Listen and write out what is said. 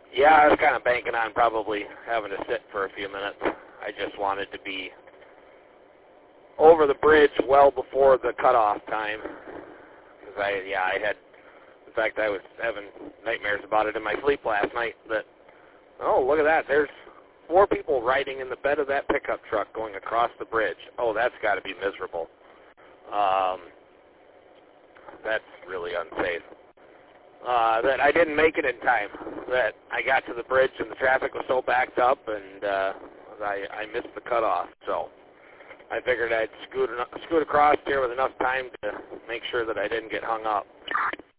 Yeah, I was kind of banking on probably having to sit for a few minutes. I just wanted to be over the bridge well before the cutoff time. Because I had, in fact, I was having nightmares about it in my sleep last night that, oh, look at that, there's 4 people riding in the bed of that pickup truck going across the bridge. Oh, that's got to be miserable. That's really unsafe. That I didn't make it in time, that I got to the bridge and the traffic was so backed up, and I missed the cutoff. So I figured I'd scoot across here with enough time to make sure that I didn't get hung up.